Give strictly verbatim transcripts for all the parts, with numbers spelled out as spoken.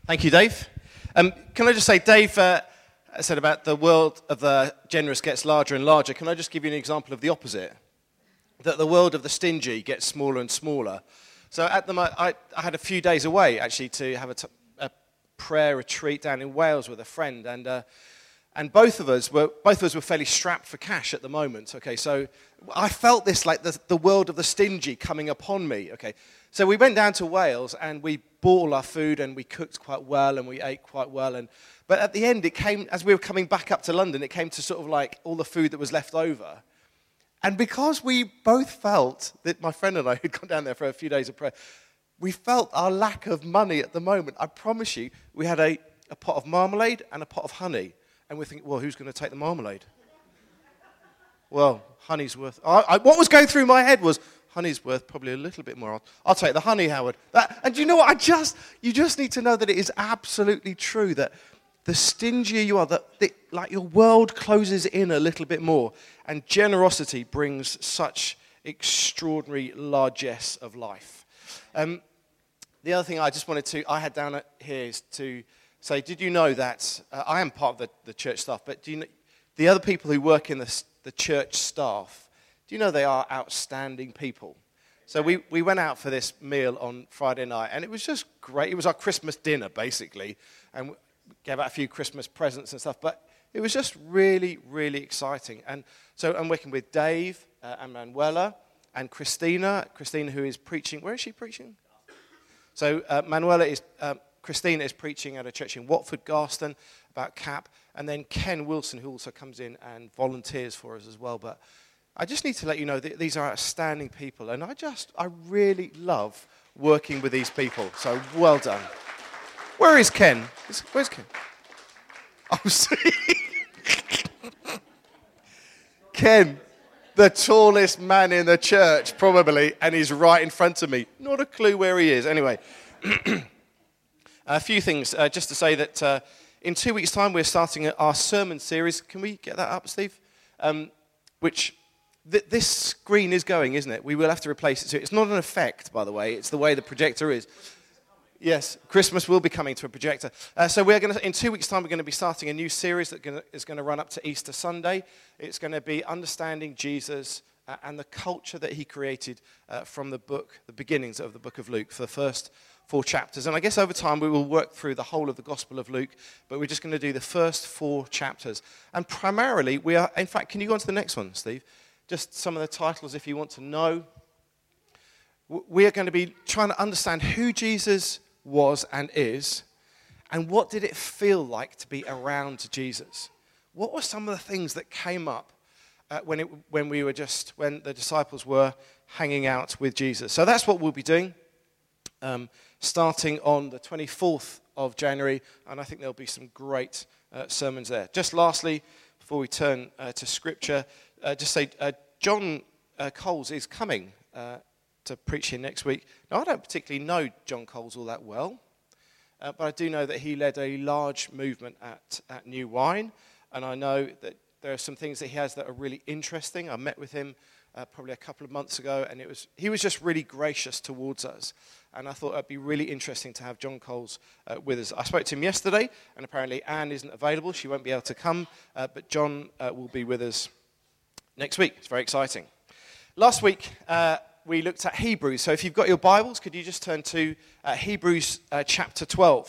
Thank you, Dave. Um, can I just say, Dave uh, said about the world of the generous gets larger and larger. Can I just give you an example of the opposite? That the world of the stingy gets smaller and smaller. So at the mo- I, I had a few days away, actually, to have a, t- a prayer retreat down in Wales with a friend, and uh, and both of us were both of us were fairly strapped for cash at the moment. Okay, so I felt this like the, the world of the stingy coming upon me. Okay, so we went down to Wales and we bought all our food and we cooked quite well and we ate quite well. And but at the end, it came as we were coming back up to London. It came to sort of like all the food that was left over. And because we both felt that my friend and I had gone down there for a few days of prayer, we felt our lack of money at the moment. I promise you, we had a, a pot of marmalade and a pot of honey. And we're thinking, well, who's going to take the marmalade? Well, honey's worth... I, I, what was going through my head was, honey's worth probably a little bit more. I'll, I'll take the honey, Howard. That, and you know what? I just... You just need to know that it is absolutely true that the stingier you are, that the, like your world closes in a little bit more. And generosity brings such extraordinary largesse of life. Um, the other thing I just wanted to... I had down at here is to... So did you know that, uh, I am part of the, the church staff, but do you know, the other people who work in the, the church staff, do you know they are outstanding people? So we, we went out for this meal on Friday night, and it was just great. It was our Christmas dinner, basically, and we gave out a few Christmas presents and stuff, but it was just really, really exciting. And so I'm working with Dave uh, and Manuela and Christina, Christina who is preaching. Where is she preaching? So uh, Manuela is... Uh, Christina is preaching at a church in Watford, Garston, about C A P. And then Ken Wilson, who also comes in and volunteers for us as well. But I just need to let you know that these are outstanding people. And I just, I really love working with these people. So well done. Where is Ken? Is, where's Ken? Oh, see. Ken, the tallest man in the church, probably, and he's right in front of me. Not a clue where he is. Anyway. A few things, uh, just to say that uh, in two weeks' time we're starting our sermon series. Can we get that up, Steve? Um, which, th- this screen is going, isn't it? We will have to replace it. So it's not an effect, by the way. It's the way the projector is. Yes, Christmas will be coming to a projector. Uh, so we're going to, in two weeks' time, we're going to be starting a new series that gonna, is going to run up to Easter Sunday. It's going to be understanding Jesus uh, and the culture that he created uh, from the book, the beginnings of the book of Luke, for the first four chapters. And I guess over time we will work through the whole of the Gospel of Luke, but we're just going to do the first four chapters. And primarily we are, in fact, can you go on to the next one, Steve? Just some of the titles if you want to know. We are going to be trying to understand who Jesus was and is, and what did it feel like to be around Jesus? What were some of the things that came up uh, when, it, when we were just, when the disciples were hanging out with Jesus? So that's what we'll be doing. Um, starting on the twenty-fourth of January, and I think there'll be some great uh, sermons there. Just lastly, before we turn uh, to Scripture, uh, just say uh, John uh, Coles is coming uh, to preach here next week. Now, I don't particularly know John Coles all that well, uh, but I do know that he led a large movement at, at New Wine, and I know that there are some things that he has that are really interesting. I met with him Uh, probably a couple of months ago, and it was he was just really gracious towards us, and I thought it'd be really interesting to have John Coles uh, with us. I spoke to him yesterday, and apparently Anne isn't available. She won't be able to come, uh, but John uh, will be with us next week. It's very exciting. Last week, uh, we looked at Hebrews, so if you've got your Bibles, could you just turn to uh, Hebrews uh, chapter twelve.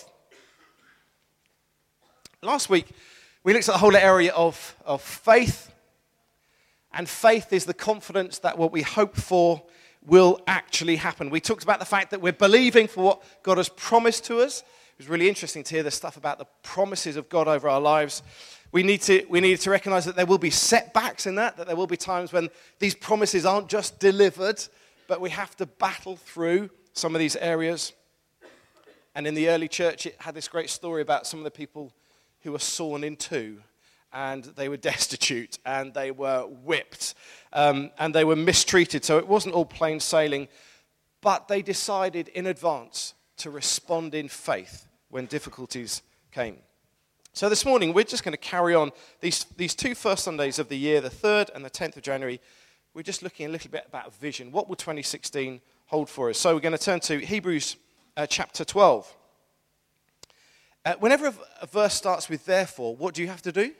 Last week, we looked at the whole area of, of faith. And faith is the confidence that what we hope for will actually happen. We talked about the fact that we're believing for what God has promised to us. It was really interesting to hear the stuff about the promises of God over our lives. We need to we need to recognize that there will be setbacks in that, that there will be times when these promises aren't just delivered, but we have to battle through some of these areas. And in the early church, it had this great story about some of the people who were sawn in two. And they were destitute, and they were whipped, um, and they were mistreated. So it wasn't all plain sailing, but they decided in advance to respond in faith when difficulties came. So this morning, we're just going to carry on these, these two first Sundays of the year, the third and the tenth of January. We're just looking a little bit about vision. What will twenty sixteen hold for us? So we're going to turn to Hebrews uh, chapter twelve. Uh, whenever a, a verse starts with therefore, what do you have to do?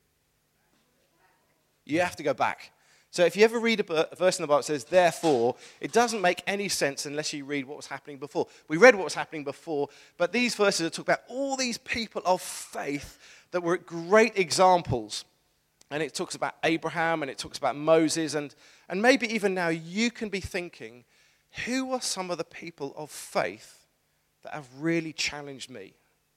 You have to go back. So if you ever read a, a verse in the Bible that says therefore, it doesn't make any sense unless you read what was happening before. We read what was happening before, but these verses are talking about all these people of faith that were great examples. And it talks about Abraham, and it talks about Moses, and, and maybe even now you can be thinking, who are some of the people of faith that have really challenged me?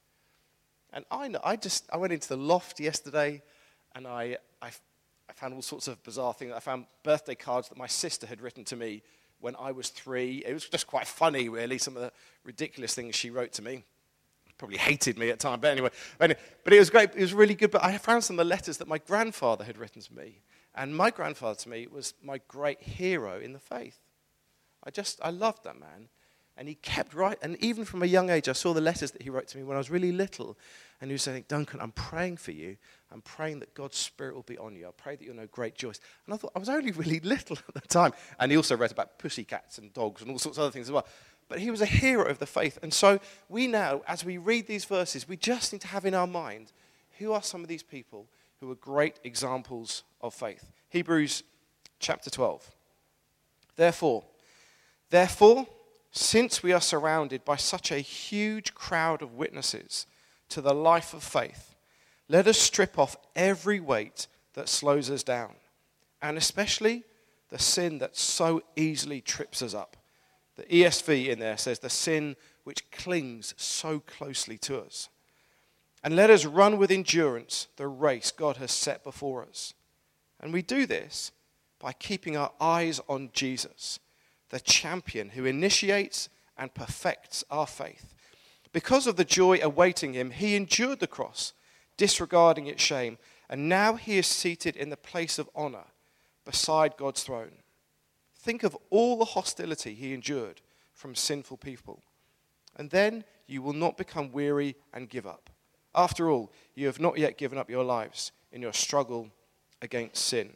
And I know, I just, I went into the loft yesterday, and I, I, I found all sorts of bizarre things. I found birthday cards that my sister had written to me when I was three. It was just quite funny, really, some of the ridiculous things she wrote to me. Probably hated me at the time, but anyway. But it was great, it was really good. But I found some of the letters that my grandfather had written to me. And my grandfather to me was my great hero in the faith. I just, I loved that man. And he kept writing, and even from a young age, I saw the letters that he wrote to me when I was really little. And he was saying, Duncan, I'm praying for you. I'm praying that God's Spirit will be on you. I pray that you'll know great joys. And I thought, I was only really little at the time. And he also wrote about pussycats and dogs and all sorts of other things as well. But he was a hero of the faith. And so we now, as we read these verses, we just need to have in our mind, who are some of these people who are great examples of faith? Hebrews chapter twelve. Therefore, therefore, since we are surrounded by such a huge crowd of witnesses to the life of faith, let us strip off every weight that slows us down, and especially the sin that so easily trips us up. The E S V in there says the sin which clings so closely to us. And let us run with endurance the race God has set before us. And we do this by keeping our eyes on Jesus, the champion who initiates and perfects our faith. Because of the joy awaiting him, he endured the cross, disregarding its shame, and now he is seated in the place of honor beside God's throne. Think of all the hostility he endured from sinful people, and then you will not become weary and give up. After all, you have not yet given up your lives in your struggle against sin.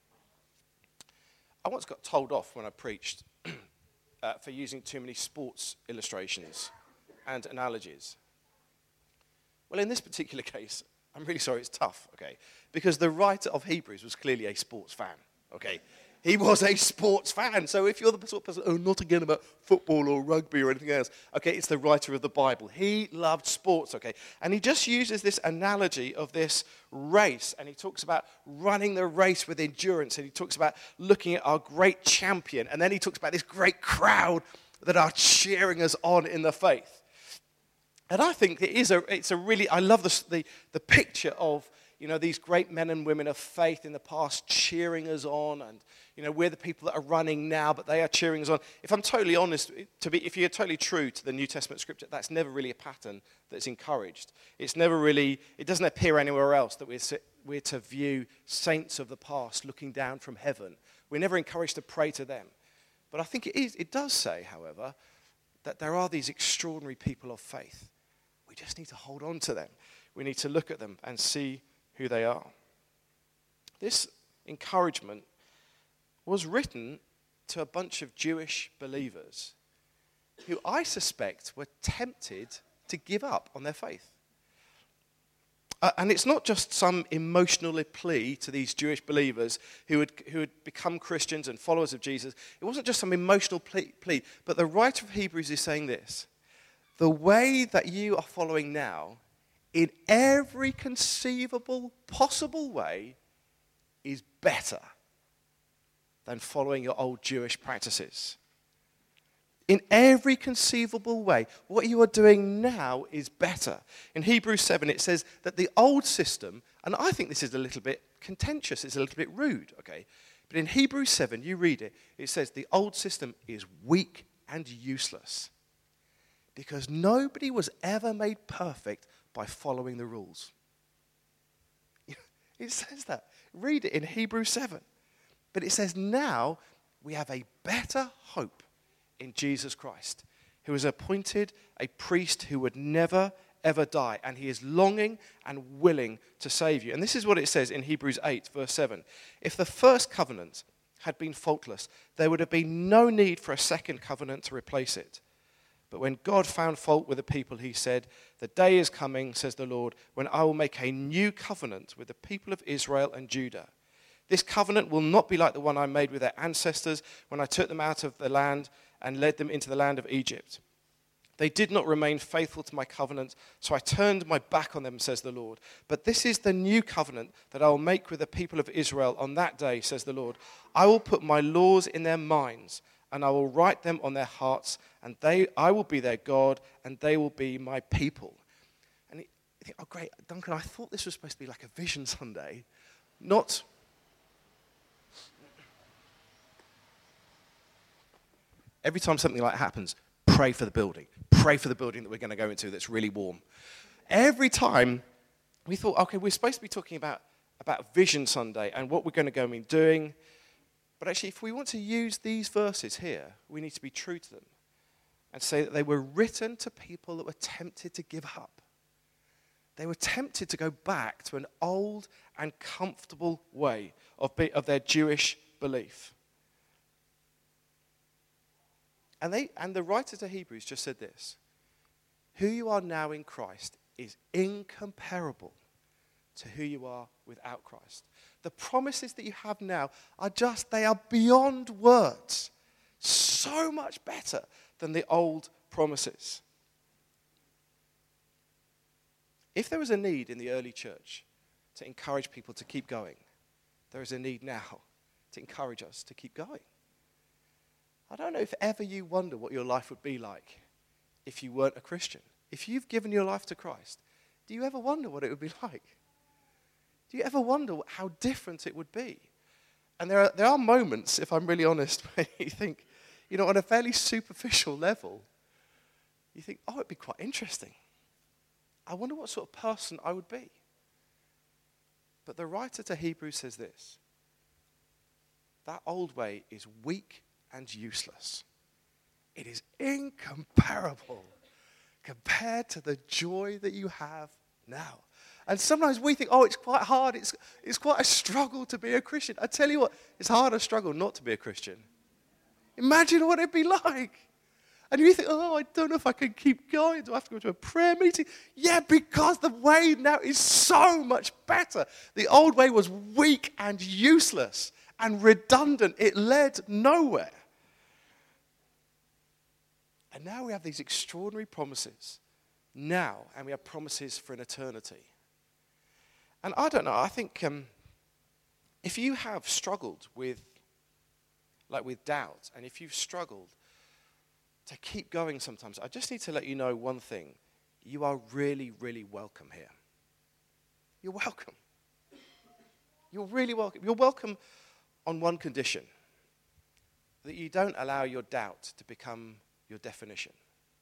I once got told off when I preached uh, for using too many sports illustrations and analogies. Well, in this particular case, I'm really sorry, it's tough, okay? Because the writer of Hebrews was clearly a sports fan, okay? He was a sports fan. So if you're the sort of person, oh, not again about football or rugby or anything else, okay, it's the writer of the Bible. He loved sports, okay? And he just uses this analogy of this race, and he talks about running the race with endurance, and he talks about looking at our great champion, and then he talks about this great crowd that are cheering us on in the faith. And I think it is a, it's a really, I love the, the, the picture of, you know, these great men and women of faith in the past cheering us on, and, you know, we're the people that are running now, but they are cheering us on. If I'm totally honest, to be, if you're totally true to the New Testament scripture, that's never really a pattern that's encouraged. It's never really, it doesn't appear anywhere else that we're to, we're to view saints of the past looking down from heaven. We're never encouraged to pray to them. But I think it is, it does say, however, that there are these extraordinary people of faith. We just need to hold on to them. We need to look at them and see who they are. This encouragement was written to a bunch of Jewish believers who I suspect were tempted to give up on their faith. Uh, and it's not just some emotional plea to these Jewish believers who had, who had become Christians and followers of Jesus. It wasn't just some emotional plea, plea, but the writer of Hebrews is saying this: the way that you are following now, in every conceivable, possible way, is better than following your old Jewish practices. In every conceivable way, what you are doing now is better. In Hebrews seven, it says that the old system, and I think this is a little bit contentious, it's a little bit rude, okay? But in Hebrews seven, you read it, it says the old system is weak and useless because nobody was ever made perfect by following the rules. It says that. Read it in Hebrews seven. But it says now we have a better hope in Jesus Christ, who is appointed a priest who would never, ever die. And he is longing and willing to save you. And this is what it says in Hebrews eight, verse seven. If the first covenant had been faultless, there would have been no need for a second covenant to replace it. But when God found fault with the people, he said, The day is coming, says the Lord, when I will make a new covenant with the people of Israel and Judah. This covenant will not be like the one I made with their ancestors when I took them out of the land and led them into the land of Egypt. They did not remain faithful to my covenant, so I turned my back on them, says the Lord. But this is the new covenant that I will make with the people of Israel on that day, says the Lord. I will put my laws in their minds, and I will write them on their hearts, and they, I will be their God, and they will be my people. And you think, oh great, Duncan, I thought this was supposed to be like a Vision Sunday, not... Every time something like that happens, pray for the building. Pray for the building that we're going to go into that's really warm. Every time we thought, okay, we're supposed to be talking about, about Vision Sunday and what we're going to go and be doing. But actually, if we want to use these verses here, we need to be true to them and say that they were written to people that were tempted to give up. They were tempted to go back to an old and comfortable way of, be, of their Jewish belief. And they and the writer to Hebrews just said this: who you are now in Christ is incomparable to who you are without Christ. The promises that you have now are just, they are beyond words. So much better than the old promises. If there was a need in the early church to encourage people to keep going, there is a need now to encourage us to keep going. I don't know if ever you wonder what your life would be like if you weren't a Christian. If you've given your life to Christ, do you ever wonder what it would be like? Do you ever wonder how different it would be? And there are, there are moments, if I'm really honest, where you think, you know, on a fairly superficial level, you think, oh, it'd be quite interesting. I wonder what sort of person I would be. But the writer to Hebrews says this: that old way is weak and useless. It is incomparable compared to the joy that you have now. And sometimes we think, oh, it's quite hard. It's, it's quite a struggle to be a Christian. I tell you what, it's harder a struggle not to be a Christian. Imagine what it'd be like. And you think, oh, I don't know if I can keep going. Do I have to go to a prayer meeting? Yeah, because the way now is so much better. The old way was weak and useless and redundant. It led nowhere. And now we have these extraordinary promises now, and we have promises for an eternity. And I don't know, I think um, if you have struggled with, like with doubt, and if you've struggled to keep going sometimes, I just need to let you know one thing. You are really, really welcome here. You're welcome. You're really welcome. You're welcome on one condition: that you don't allow your doubt to become your definition.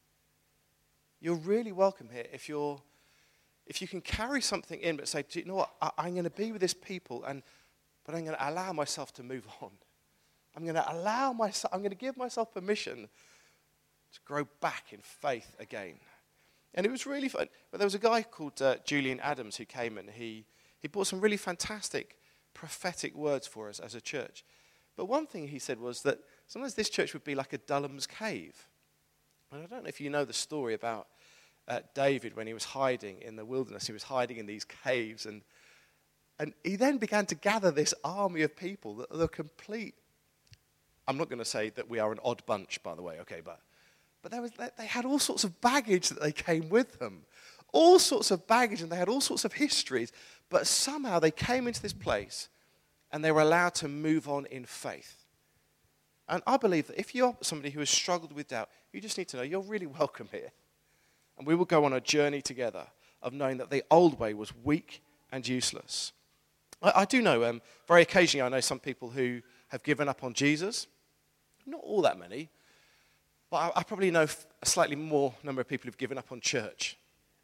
You're really welcome here if you're, if you can carry something in, but say, do you know what? I, I'm going to be with this people, and but I'm going to allow myself to move on. I'm going to allow myself. I'm going to give myself permission to grow back in faith again. And it was really fun. But there was a guy called uh, Julian Adams who came, and he he brought some really fantastic prophetic words for us as a church. But one thing he said was that sometimes this church would be like a Dulham's cave. And I don't know if you know the story about uh, David when he was hiding in the wilderness. He was hiding in these caves, and and he then began to gather this army of people that are complete. I'm not going to say that we are an odd bunch, by the way, okay, but but there was they had all sorts of baggage that they came with them, all sorts of baggage, and they had all sorts of histories. But somehow they came into this place, and they were allowed to move on in faith. And I believe that if you're somebody who has struggled with doubt, you just need to know you're really welcome here. And we will go on a journey together of knowing that the old way was weak and useless. I, I do know, um, very occasionally I know some people who have given up on Jesus. Not all that many, but I, I probably know a slightly more number of people who've given up on church.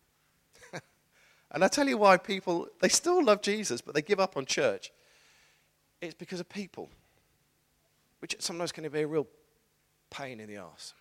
And I tell you why people, they still love Jesus, but they give up on church. It's because of people, which sometimes can be a real pain in the arse.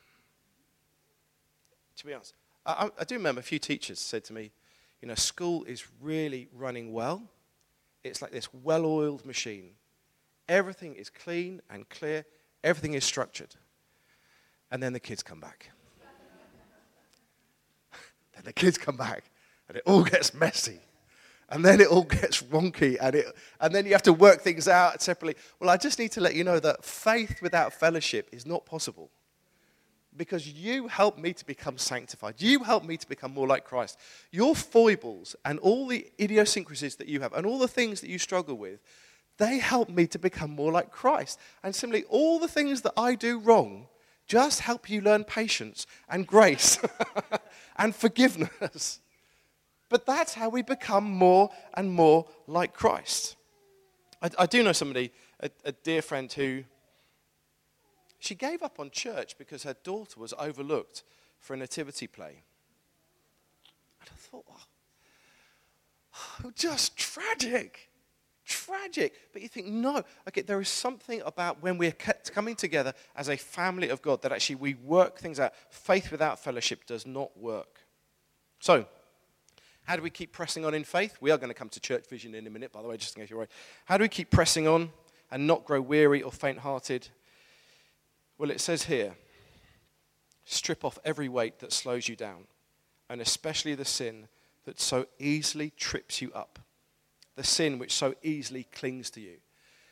To be honest, I, I do remember a few teachers said to me, you know, school is really running well. It's like this well-oiled machine. Everything is clean and clear. Everything is structured. And then the kids come back. Then And the kids come back, and it all gets messy. And then it all gets wonky, and it, and then you have to work things out separately. Well, I just need to let you know that faith without fellowship is not possible. Because you help me to become sanctified. You help me to become more like Christ. Your foibles and all the idiosyncrasies that you have and all the things that you struggle with, they help me to become more like Christ. And simply all the things that I do wrong just help you learn patience and grace and forgiveness. But that's how we become more and more like Christ. I, I do know somebody, a, a dear friend who, she gave up on church because her daughter was overlooked for a nativity play. And I thought, oh, just tragic. Tragic. But you think, no. Okay, there is something about when we're coming together as a family of God that actually we work things out. Faith without fellowship does not work. So, how do we keep pressing on in faith? We are going to come to church vision in a minute, by the way, just in case you're worried. How do we keep pressing on and not grow weary or faint-hearted? Well, it says here, strip off every weight that slows you down, and especially the sin that so easily trips you up, the sin which so easily clings to you.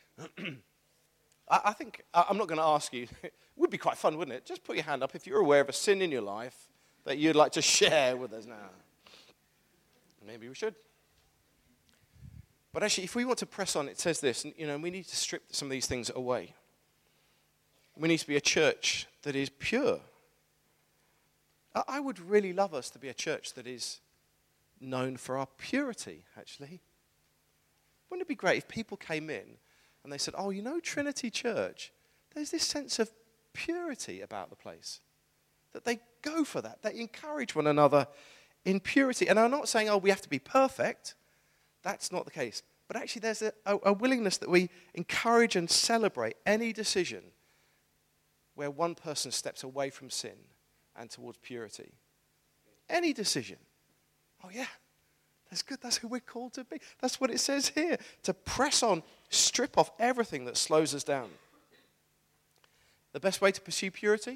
I, I think, I'm not going to ask you, it would be quite fun, wouldn't it? Just put your hand up if you're aware of a sin in your life that you'd like to share with us now. Maybe we should. But actually, if we want to press on, it says this, you know, we need to strip some of these things away. We need to be a church that is pure. I would really love us to be a church that is known for our purity, actually. Wouldn't it be great if people came in and they said, oh, you know, Trinity Church, there's this sense of purity about the place. That they go for that. They encourage one another in purity. And I'm not saying, oh, we have to be perfect. That's not the case. But actually there's a, a, a willingness that we encourage and celebrate any decision where one person steps away from sin and towards purity. Any decision. Oh yeah, that's good. That's who we're called to be. That's what it says here. To press on, strip off everything that slows us down. The best way to pursue purity?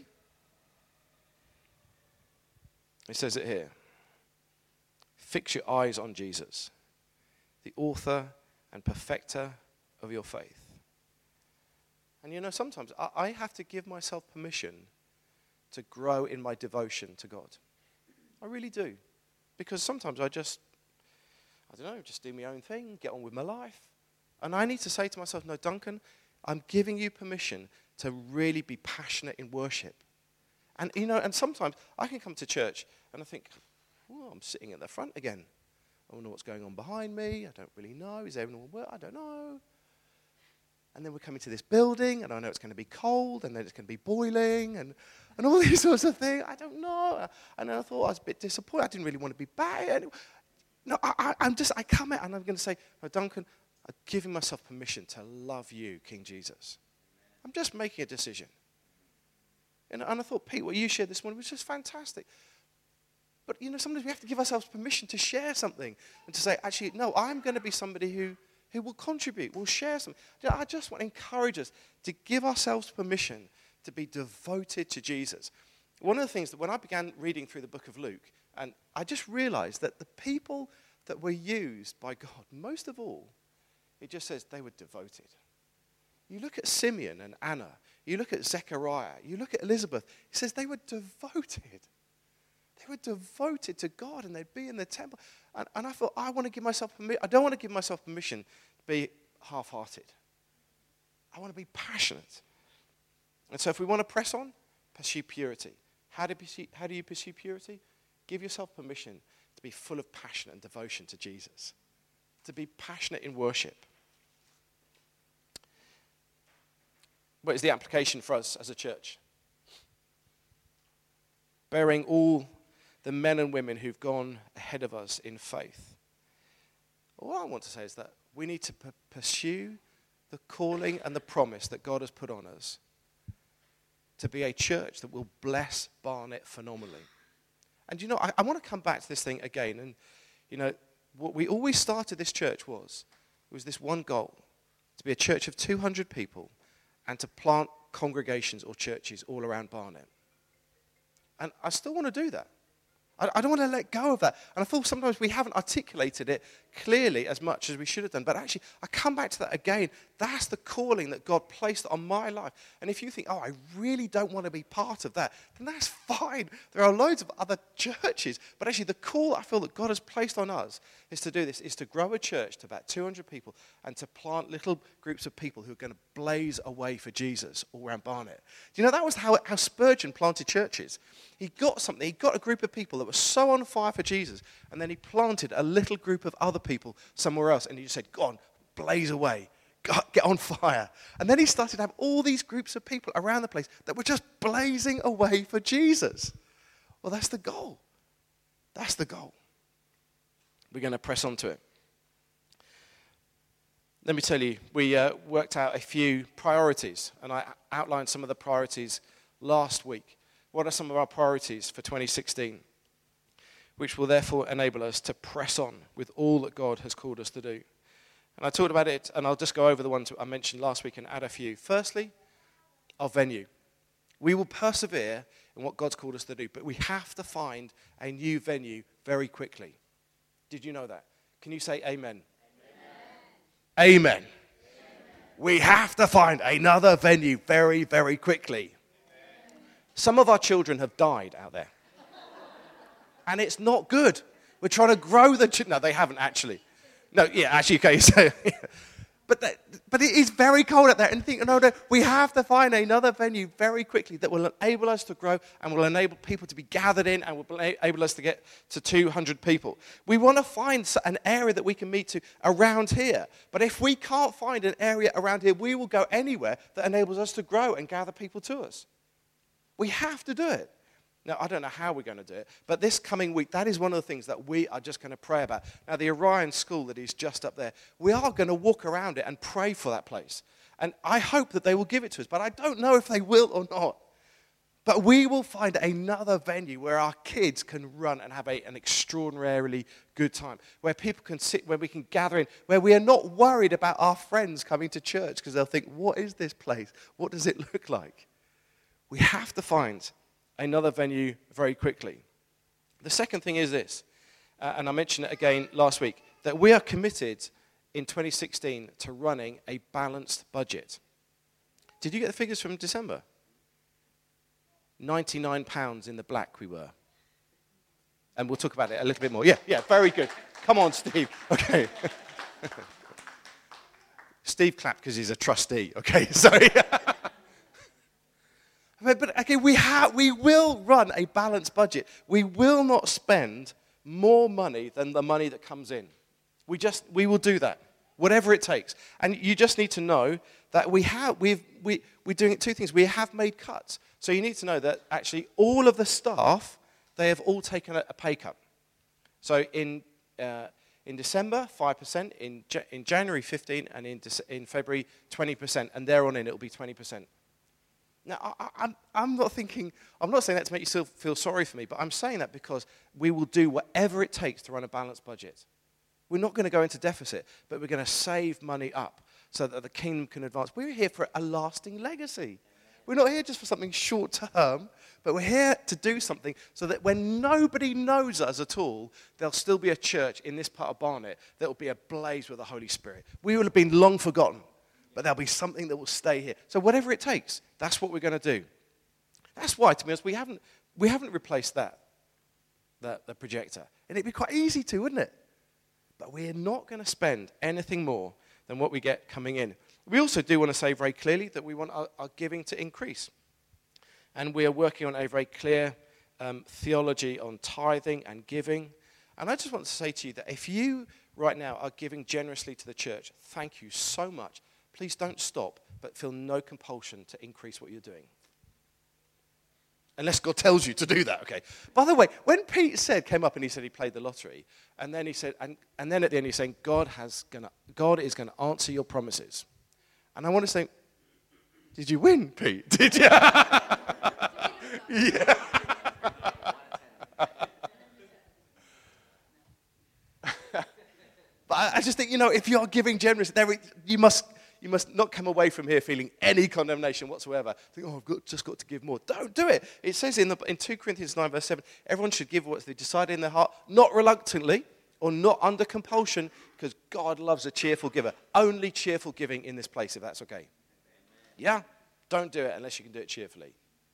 It says it here. Fix your eyes on Jesus, the author and perfecter of your faith. And you know, sometimes I, I have to give myself permission to grow in my devotion to God. I really do. Because sometimes I just, I don't know, just do my own thing, get on with my life. And I need to say to myself, no, Duncan, I'm giving you permission to really be passionate in worship. And, you know, and sometimes I can come to church and I think, oh, I'm sitting at the front again. I don't know what's going on behind me. I don't really know. Is there anyone work? I don't know. And then we're coming to this building, and I know it's going to be cold, and then it's going to be boiling, and, and all these sorts of things. I don't know. And I thought I was a bit disappointed. I didn't really want to be back. Anyway, no, I, I, I'm just, I come out, and I'm going to say, no, Duncan, I'm giving myself permission to love you, King Jesus. I'm just making a decision. And, and I thought, Pete, what you shared this morning was just fantastic. But, you know, sometimes we have to give ourselves permission to share something and to say, actually, no, I'm going to be somebody who, who will contribute, will share something. You know, I just want to encourage us to give ourselves permission to be devoted to Jesus. One of the things that when I began reading through the book of Luke, and I just realized that the people that were used by God, most of all, it just says they were devoted. You look at Simeon and Anna, you look at Zechariah, you look at Elizabeth, it says they were devoted. They were devoted to God, and they'd be in the temple. And, and I thought, I want to give myself permission. I don't want to give myself permission to be half-hearted. I want to be passionate. And so if we want to press on, pursue purity. How do you pursue, how do you pursue purity? Give yourself permission to be full of passion and devotion to Jesus. To be passionate in worship. What is the application for us as a church? Bearing all the men and women who've gone ahead of us in faith. All I want to say is that we need to p- pursue the calling and the promise that God has put on us to be a church that will bless Barnet phenomenally. And you know, I, I want to come back to this thing again. And you know, what we always started this church was, was this one goal, to be a church of two hundred people and to plant congregations or churches all around Barnet. And I still want to do that. I, I don't want to let go of that. And I feel sometimes we haven't articulated it clearly as much as we should have done. But actually, I come back to that again. That's the calling that God placed on my life. And if you think, oh, I really don't want to be part of that, then that's fine. There are loads of other churches. But actually, the call I feel that God has placed on us is to do this, is to grow a church to about two hundred people and to plant little groups of people who are going to blaze a way for Jesus all around Barnet. Do you know, that was how, how Spurgeon planted churches. He got something. He got a group of people that were so on fire for Jesus, and then he planted a little group of other people somewhere else, and he just said, go on, blaze away. Get on fire. And then he started to have all these groups of people around the place that were just blazing away for Jesus. Well, that's the goal. That's the goal. We're going to press on to it. Let me tell you, we uh, worked out a few priorities, and I outlined some of the priorities last week. What are some of our priorities for twenty sixteen, which will therefore enable us to press on with all that God has called us to do? And I talked about it, and I'll just go over the ones I mentioned last week and add a few. Firstly, our venue. We will persevere in what God's called us to do, but we have to find a new venue very quickly. Did you know that? Can you say amen? Amen. Amen. Amen. We have to find another venue very, very quickly. Amen. Some of our children have died out there. And it's not good. We're trying to grow the... Ch- no, they haven't actually. No, yeah, actually, okay. So, but that, but it is very cold out there. And think, no, no, we have to find another venue very quickly that will enable us to grow and will enable people to be gathered in and will enable us to get to two hundred people. We want to find an area that we can meet to around here. But if we can't find an area around here, we will go anywhere that enables us to grow and gather people to us. We have to do it. Now, I don't know how we're going to do it, but this coming week, that is one of the things that we are just going to pray about. Now, the Orion School that is just up there, we are going to walk around it and pray for that place. And I hope that they will give it to us, but I don't know if they will or not. But we will find another venue where our kids can run and have a, an extraordinarily good time, where people can sit, where we can gather in, where we are not worried about our friends coming to church because they'll think, what is this place? What does it look like? We have to find another venue very quickly. The second thing is this, uh, and I mentioned it again last week, that we are committed in twenty sixteen to running a balanced budget. Did you get the figures from December? ninety-nine pounds in the black we were. And we'll talk about it a little bit more. Yeah, yeah, very good. Come on, Steve. Okay. Steve clapped because he's a trustee. Okay, sorry. But okay, we have, we will run a balanced budget. We will not spend more money than the money that comes in. We just, we will do that, whatever it takes. And you just need to know that we have, we've, we, we're doing two things. We have made cuts. So you need to know that actually all of the staff, they have all taken a, a pay cut. So in uh, in December, five percent. In in January, fifteen percent. And in De- in February, twenty percent. And there on in, it'll be twenty percent. Now, I, I'm, I'm not thinking, I'm not saying that to make you feel sorry for me, but I'm saying that because we will do whatever it takes to run a balanced budget. We're not going to go into deficit, but we're going to save money up so that the kingdom can advance. We're here for a lasting legacy. We're not here just for something short term, but we're here to do something so that when nobody knows us at all, there'll still be a church in this part of Barnet that will be ablaze with the Holy Spirit. We will have been long forgotten, but there'll be something that will stay here. So whatever it takes, that's what we're going to do. That's why, to be honest, we haven't, we haven't replaced that, that, the projector. And it'd be quite easy to, wouldn't it? But we're not going to spend anything more than what we get coming in. We also do want to say very clearly that we want our, our giving to increase. And we are working on a very clear um, theology on tithing and giving. And I just want to say to you that if you right now are giving generously to the church, thank you so much. Please don't stop, but feel no compulsion to increase what you're doing. Unless God tells you to do that, okay? By the way, when Pete said, came up and he said he played the lottery, and then he said, and, and then at the end he's saying, God has gonna, God is going to answer your promises. And I want to say, did you win, Pete? Did you? Yeah. But I, I just think, you know, if you're giving generously, there you must... you must not come away from here feeling any condemnation whatsoever. Think, oh, I've got, just got to give more. Don't do it. It says in, the, in two Corinthians nine, verse seven, everyone should give what they decided in their heart, not reluctantly or not under compulsion, because God loves a cheerful giver. Only cheerful giving in this place, if that's okay. Yeah? Don't do it unless you can do it cheerfully.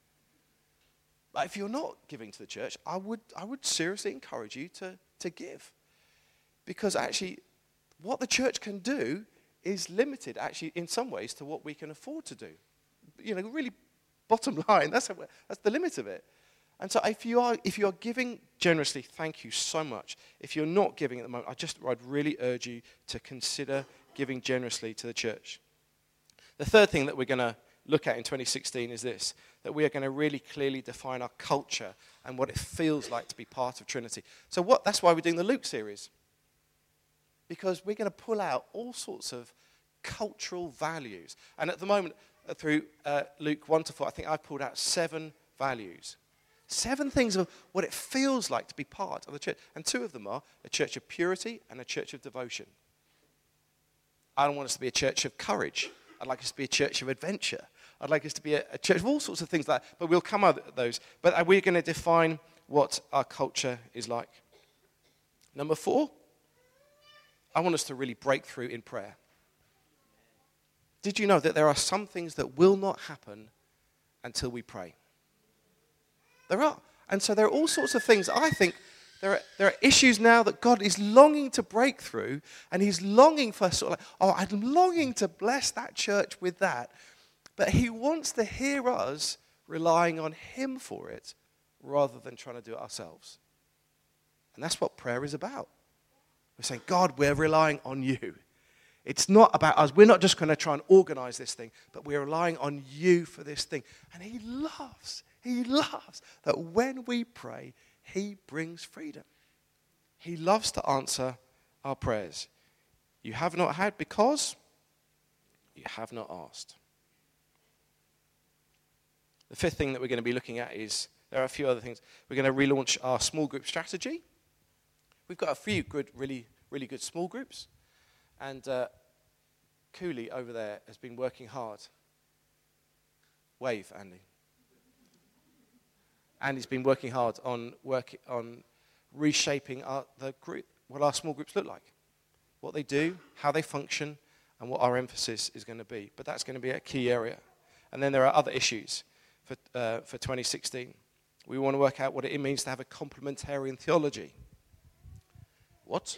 But if you're not giving to the church, I would I would seriously encourage you to, to give. Because actually, what the church can do is limited, actually, in some ways, to what we can afford to do. You know, really, bottom line, that's, a, that's the limit of it. And so if you are if you are giving generously, thank you so much. If you're not giving at the moment, I just I'd really urge you to consider giving generously to the church. The third thing that we're going to look at in twenty sixteen is this, that we are going to really clearly define our culture and what it feels like to be part of Trinity. So what? That's why we're doing the Luke series. Because we're going to pull out all sorts of cultural values. And at the moment, uh, through uh, Luke one to four, I think I've pulled out seven values. Seven things of what it feels like to be part of the church. And two of them are a church of purity and a church of devotion. I don't want us to be a church of courage. I'd like us to be a church of adventure. I'd like us to be a, a church of all sorts of things like that. But we'll come out of those. But we're going to define what our culture is like. Number four, I want us to really break through in prayer. Did you know that there are some things that will not happen until we pray? There are. And so there are all sorts of things. I think there are, there are issues now that God is longing to break through, and he's longing for sort of like, oh, I'm longing to bless that church with that. But he wants to hear us relying on him for it rather than trying to do it ourselves. And that's what prayer is about. We're saying, God, we're relying on you. It's not about us. We're not just going to try and organize this thing, but we're relying on you for this thing. And he loves, he loves that when we pray, he brings freedom. He loves to answer our prayers. You have not had because you have not asked. The fifth thing that we're going to be looking at is, there are a few other things. We're going to relaunch our small group strategy. We've got a few good, really, really good small groups. And uh, Cooley over there has been working hard. Wave, Andy. Andy's been working hard on work, on reshaping our, the group, what our small groups look like, what they do, how they function, and what our emphasis is going to be. But that's going to be a key area. And then there are other issues for uh, for twenty sixteen. We want to work out what it means to have a complementarian theology. What?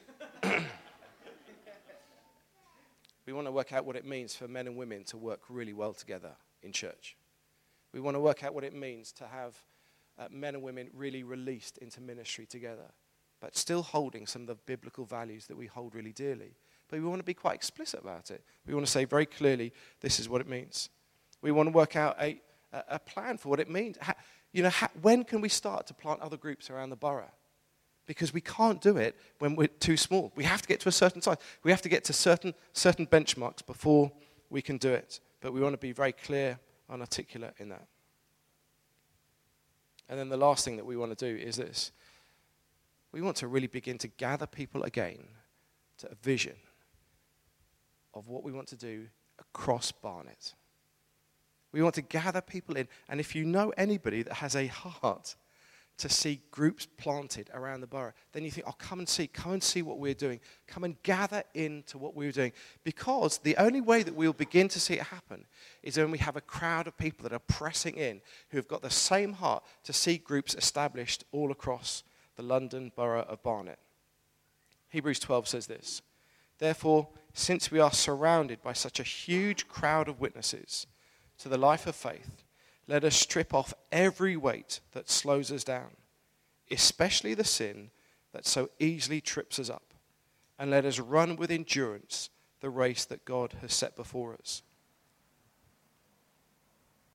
We want to work out what it means for men and women to work really well together in church. We want to work out what it means to have uh, men and women really released into ministry together, but still holding some of the biblical values that we hold really dearly. But we want to be quite explicit about it. We want to say very clearly, this is what it means. We want to work out a, a, a plan for what it means. How, you know, how, when can we start to plant other groups around the borough? Because we can't do it when we're too small. We have to get to a certain size. We have to get to certain certain benchmarks before we can do it. But we want to be very clear and articulate in that. And then the last thing that we want to do is this. We want to really begin to gather people again to a vision of what we want to do across Barnet. We want to gather people in. And if you know anybody that has a heart to see groups planted around the borough, then you think, oh, come and see, come and see what we're doing. Come and gather into what we're doing. Because the only way that we'll begin to see it happen is when we have a crowd of people that are pressing in, who have got the same heart to see groups established all across the London borough of Barnet. Hebrews twelve says this, therefore, since we are surrounded by such a huge crowd of witnesses to the life of faith, let us strip off every weight that slows us down, especially the sin that so easily trips us up, and let us run with endurance the race that God has set before us.